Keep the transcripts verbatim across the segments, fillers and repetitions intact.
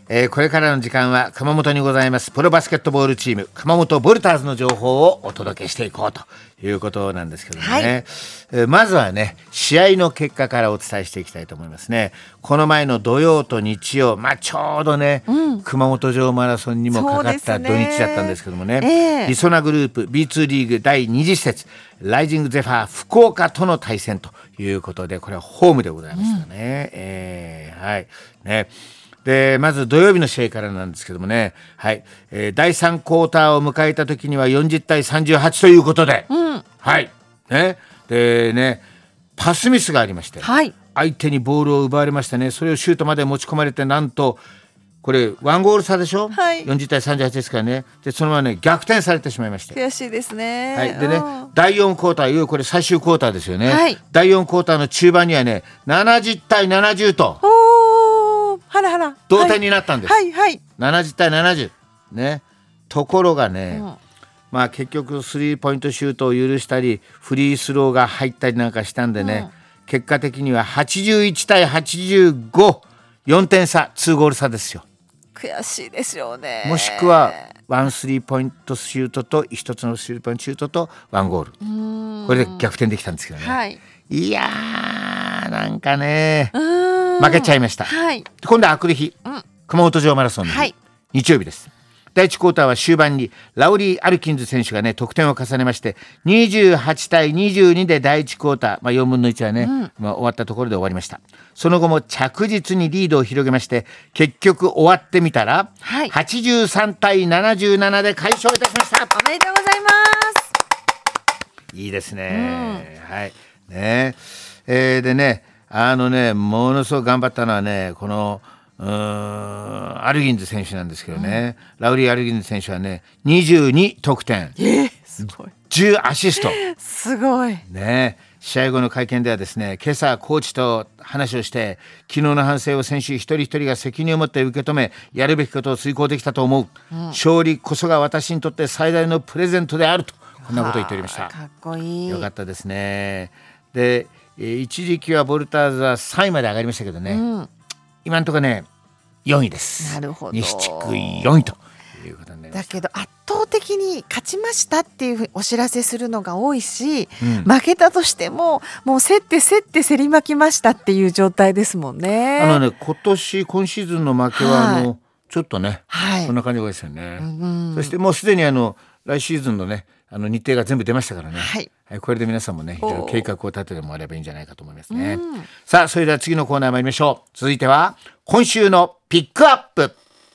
えー、これからの時間は熊本にございますプロバスケットボールチーム熊本ボルターズの情報をお届けしていこうということなんですけどもね、はい、えー、まずはね試合の結果からお伝えしていきたいと思いますね。この前の土曜と日曜、まあ、ちょうどね、うん、熊本城マラソンにもかかった土日だったんですけどもね、えー、りそなグループ ビーツー リーグだいにじ節ライジングゼファー福岡との対戦ということで、これはホームでございましたね、うん、えー、はいね。でまず土曜日の試合からなんですけどもね、はいえー、だいさんクォーターを迎えた時にはよんじゅうたいさんじゅうはちということで、うん、はいねでねパスミスがありまして、はい、相手にボールを奪われましたね。それをシュートまで持ち込まれて、なんとこれワンゴール差でしょ、はい、よんじゅうたいさんじゅうはちですからね。でそのままね逆転されてしまいまして、 悔しいですね、 はい、でねだいよんクォーター、いよいよこれ最終クォーターですよね、はい、だいよんクォーターの中盤にはねななじゅうたいななじゅうとはらはら同点になったんです、 はいはいはい、 ななじゅうたいななじゅう、ね、ところがね、うんまあ、結局スリーポイントシュートを許したりフリースローが入ったりなんかしたんでね、うん、結果的にははちじゅういちたいはちじゅうご、よんてん差、にゴール差ですよ。 悔しいですよね。 もしくはワンスリーポイントシュートと一つのスリーポイントシュートとワンゴール、ーこれで逆転できたんですけどね、はい、いやーなんかね負けちゃいました、はい、今度はあくる日、うん、熊本城マラソンの日、はい、日曜日です。だいいちクォーターは終盤にラウリー・アルキンズ選手がね得点を重ねましてにじゅうはちたいにじゅうにでだいいちクォーター、まあ、よんぶんのいちはね、うんまあ、終わったところで終わりました。その後も着実にリードを広げまして結局終わってみたら、はい、はちじゅうさんたいななじゅうななで快勝いたしました。 おめでとうございます。 いいですね、うん、はいねえー、でねあのねものすごく頑張ったのはねこのうーんアルギンズ選手なんですけどね、うん、ラウリー・アルギンズ選手はねにじゅうに得点、 えー、すごいじゅうアシストすごいね。試合後の会見ではですね今朝コーチと話をして昨日の反省を選手一人一人が責任を持って受け止めやるべきことを遂行できたと思う、うん、勝利こそが私にとって最大のプレゼントであるとこんなことを言っておりました。 かっこいい。 よかったですね。で一時期はボルターズはさんいまで上がりましたけどね、うん、今のところねよんいです。 なるほど。 西地区よんいということになりました。 だけど圧倒的に勝ちましたっていうお知らせするのが多いし、うん、負けたとしてももう競って競って競り負きましたっていう状態ですもんね。 あのね今年今シーズンの負けはあの、はい、ちょっとね、はい、そんな感じがですよね、うん、そしてもうすでにあの来シーズンのねあの日程が全部出ましたからね、はいはい、これで皆さんもねいろいろ計画を立ててもらえばいいんじゃないかと思いますね、うん、さあそれでは次のコーナー参りましょう。続いては今週のピックアップ、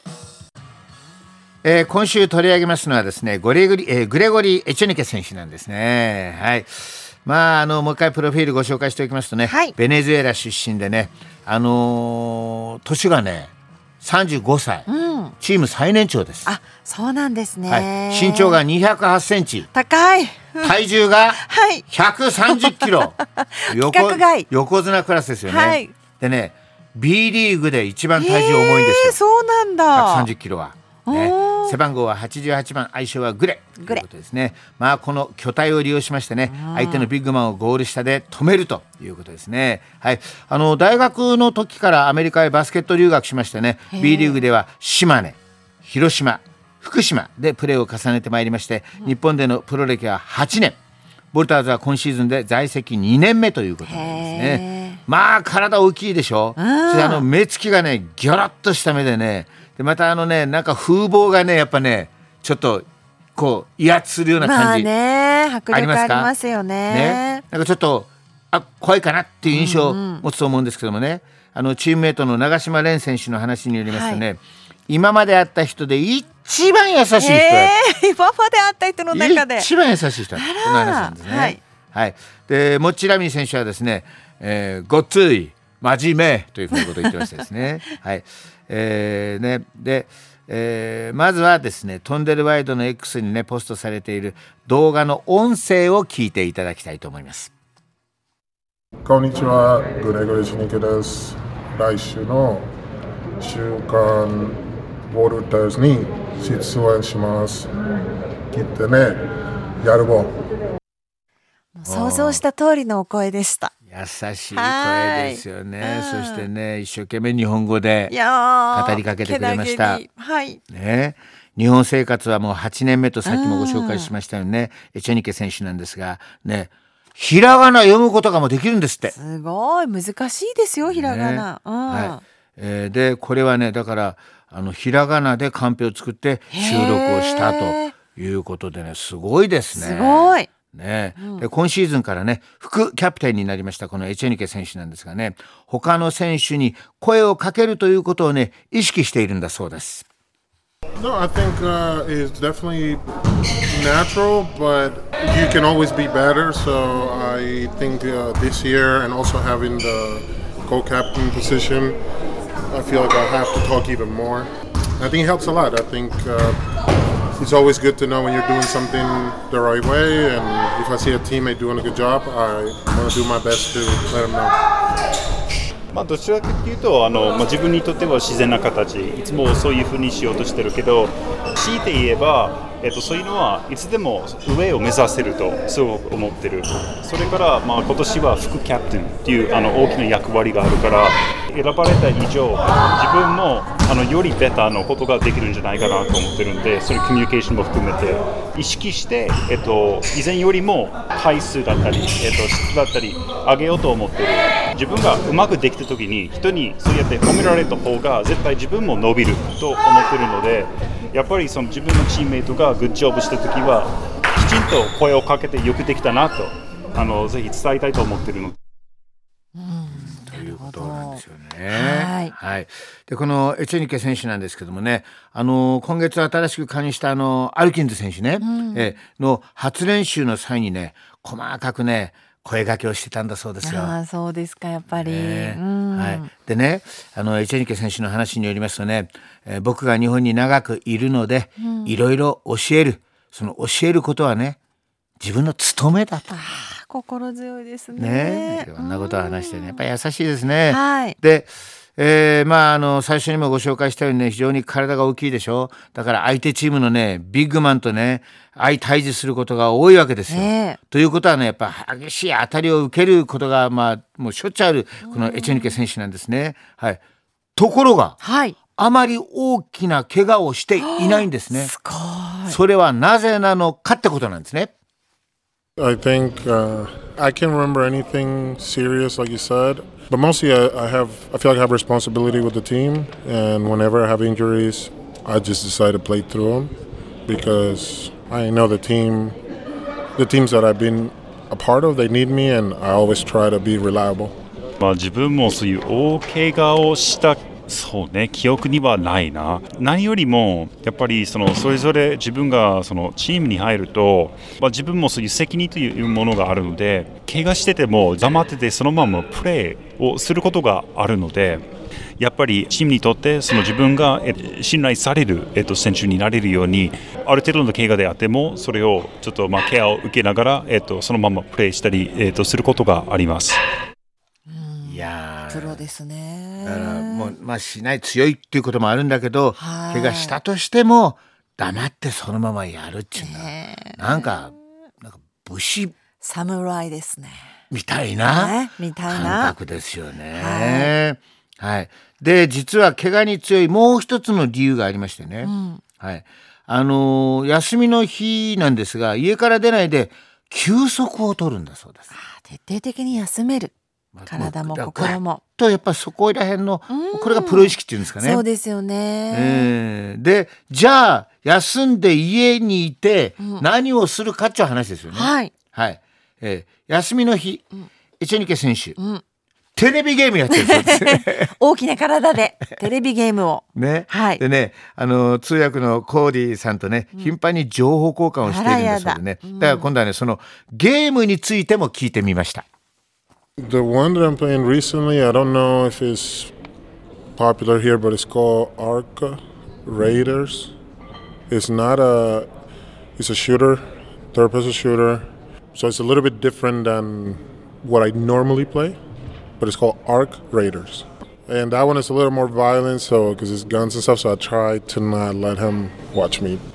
えー、今週取り上げますのはですねゴレグリ、えー、グレゴリー・エチェニケ選手なんですね。はいまあ、あのもう一回プロフィールご紹介しておきますとね、はい、ベネズエラ出身でね、あのー、年がねさんじゅうごさい、うん、チーム最年長です。 あ、そうなんですね、 はい、身長がにひゃくはちセンチ、 高い、 体重がひゃくさんじゅっキロ、はい、横, 横綱クラスですよね、はい、でね B リーグで一番体重重いんですよ。 そうなんだ。 ひゃくさんじゅっキロは、ね、背番号ははちじゅうはちばん、愛称はグレということですね。まあ、この巨体を利用しましてね相手のビッグマンをゴール下で止めるということですね、はい、あの大学の時からアメリカへバスケット留学しましてね B リーグでは島根、広島、福島でプレーを重ねてまいりまして、うん、日本でのプロ歴ははちねん、ボルターズは今シーズンで在籍にねんめということなんですね。まあ体大きいでしょ。それあの目つきがねギョロッとした目でね、でまたあのねなんか風貌がねやっぱねちょっとこう威圧するような感じ、 まあね、迫力ありますよ ね, ねなんかちょっとあ怖いかなっていう印象を持つと思うんですけどもね、うんうん、あのチームメイトの長島蓮選手の話によりますとね、はい、今まで会った人で一番優しい人、 えー、今まで会った人の中で一番優しい人、この話なんですね。はいはい、でモッチラミ選手はですね、えー、ごっつい真面目というふうなことを言ってましたですね。はいえー、ねで、えー、まずはですねトンデルワイドの X にねポストされている動画の音声を聞いていただきたいと思います。 こんにちは、グレゴリー・シニケです。来週の週刊ボルターズに出演します。来てね、やるぼ。 想像した通りのお声でした。 い優しい声ですよね。そしてね、一生懸命日本語でいや語りかけてくれました。 はい。 ね、日本生活はもうはちねんめとさっきもご紹介しましたよね。エチェニケ選手なんですがね、ひらがな読むことがもうできるんですって。 すごい難しいですよ、ひらがな。ね、うん、 はい。えー、でこれはね、だからあのひらがなでカンペを作って収録をしたということでね、すごいですね。 すごい。 ね、で今シーズンからね副キャプテンになりましたこのエチェニケ選手なんですがね、他の選手に声をかけるということをね意識しているんだそうです。 No, I think uh, it's definitely natural, but you can always be better. So I think uh, this year, and also having the co-captain position, I feel like I have to talk even more. I think it helps a lot. I think uh, it's always good to know when you're doing something the right way, and if I see a teammate doing a good job, I want to do my best to let them know. まあ、どちらかというとあの、まあ、自分にとっては自然な形、いつもそういうふうにしようとしてるけど、強いて言えば、えっと、そういうのはいつでも上を目指せるとすごく思ってる。それから、まあ、今年は副キャプテンっていうあの大きな役割があるから、選ばれた以上自分もあのよりベターなことができるんじゃないかなと思ってるんで、それコミュニケーションも含めて意識して、えっと、以前よりも回数だったり、えっと、質だったり上げようと思ってる。自分がうまくできた時に人にそうやって褒められた方が絶対自分も伸びると思ってるので、やっぱりその自分のチームメイトがグッジョブした時はきちんと声をかけてよくできたなとあのぜひ伝えたいと思ってるの。 うん、ということなんですよね。はい、はい、でこのエチェニケ選手なんですけどもね、あの今月新しく加入したあのアルキンズ選手ね、うん、えの初練習の際にね細かくね声掛けをしてたんだそうですよ。 あ、そうですか、やっぱり、 ね、 うん、 はい、でね、あのエチェニケ選手の話によりますとね、えー、僕が日本に長くいるので、うん、いろいろ教える、その教えることはね自分の務めだと。 あ、心強いです ね, ね、いろんなことを話してね、やっぱり優しいですね。 はい、 でえー、まああの最初にもご紹介したようにね、非常に体が大きいでしょ。だから相手チームのねビッグマンとね相対峙することが多いわけですよ、えー、ということはね、やっぱ激しい当たりを受けることがまあもうしょっちゅうあるこのエチェニケ選手なんですね。はい、ところが、はい、あまり大きな怪我をしていないんですね。 すごい。 それはなぜなのかってことなんですね。 I think uh, I can't remember anything serious like you said, but mostly I, I have I feel like I have responsibility with the team, and whenever I have injuries, I just decide to play through them because I know the team, the teams that I've been a part of, they need me, and I always try to be reliable. まあ自分もそういう大怪我をしたそうね、記憶にはないな。何よりもやっぱりそのそれぞれ自分がそのチームに入ると、まあ、自分もそういう責任というものがあるので、怪我してても黙っててそのままプレーをすることがあるので、やっぱりチームにとってその自分が信頼される、えっと、選手になれるように、ある程度の怪我であってもそれをちょっとまあケアを受けながら、えっと、そのままプレーしたり、えっと、することがあります。 いやプロですね。 だからもう、まあ、しない強いっていうこともあるんだけど、怪我したとしても黙ってそのままやるっていうのは、なんかなんか武士侍ですねみたいな感覚ですよね。はい、はい、で実は怪我に強いもう一つの理由がありましてね、うん、はい、あのー、休みの日なんですが家から出ないで休息を取るんだそうです。 あ、徹底的に休める。体も心もとやっぱりそこら辺のこれがプロ意識っていうんですかね。 そうですよね、 えー、でじゃあ休んで家にいて何をするかっていう話ですよね、うん、はい、はい、えー、休みの日、うん、エチェニケ選手、うん、テレビゲームやってるそうです大きな体でテレビゲームをね、はい、でね、あの通訳のコーディさんとね、うん、頻繁に情報交換をしているんだそうでね、だ、うん、だから今度はねそのゲームについても聞いてみました。 The one that I'm playing recently, I don't know if it's popular here, but it's called Arca Raiders. It's not a, it's a shooter, third-person shooter. So it's a little bit different than what I normally play, but it's called Arc Raiders. And that one is a little more violent, so because it's guns and stuff, so I try to not let him watch me.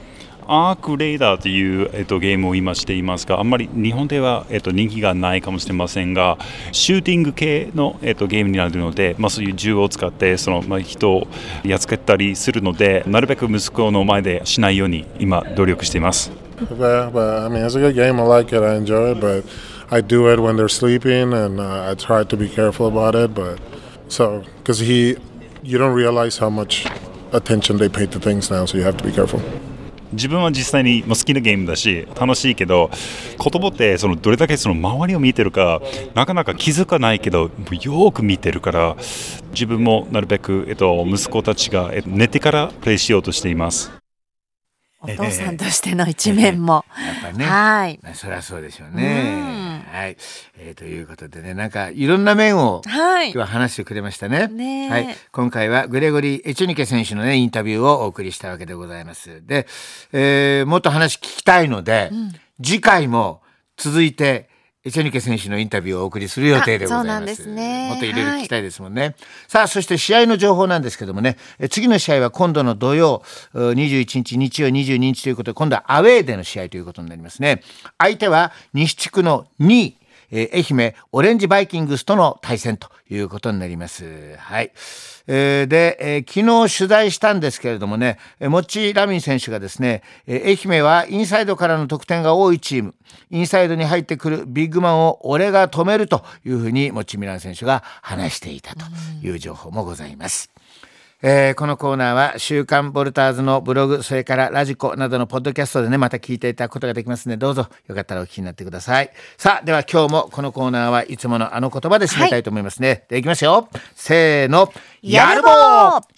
アークレーダーという、えっと、ゲームを今していますが、あんまり日本では、えっと、人気がないかもしれませんが、シューティング系の、えっと、ゲームになるので、まあ、そういう銃を使ってその、まあ、人をやっつけたりするので、なるべく息子の前でしないように今努力しています。 But, but I mean, it's a good game. I like it. I enjoy it. But I do it when they're sleeping, and uh, I try to be careful about it. But so, because he, you don't realize how much attention they pay to things now, so you have to be careful. 自分は実際に好きなゲームだし楽しいけど、子供ってそのどれだけその周りを見てるかなかなか気づかないけどよく見てるから、自分もなるべく、えっと、息子たちが寝てからプレイしようとしています。 お父さんとしての一面も、 えー、やっぱね、 はい、 そりゃそうでしょうね。はい、えー、ということでね、なんかいろんな面を今日は話してくれましたね。 ね、 はい、今回はグレゴリー・エチェニケ選手のねインタビューをお送りしたわけでございます。で、えー、もっと話聞きたいので、うん、次回も続いてエチェニケ選手のインタビューをお送りする予定でございます。そうなんですね。もっといろいろ聞きたいですもんね。はい、さあ、そして試合の情報なんですけどもね、次の試合は今度の土曜にじゅういちにち、日曜にじゅうににちということで、今度はアウェーでの試合ということになりますね。相手は西地区のにい、えー、愛媛オレンジバイキングスとの対戦ということになります。はい。えー、で、えー、昨日取材したんですけれどもね、モッチ・ラミン選手がですね、えー、愛媛はインサイドからの得点が多いチーム、インサイドに入ってくるビッグマンを俺が止めるというふうにモッチ・ミラン選手が話していたという情報もございます。えー、このコーナーは週刊ボルターズのブログ、それからラジコなどのポッドキャストでね、また聞いていただくことができますので、どうぞよかったらお聞きになってください。さあ、では今日もこのコーナーはいつものあの言葉で締めたいと思いますね。はい、で、いきますよ。せーの。やるぼー。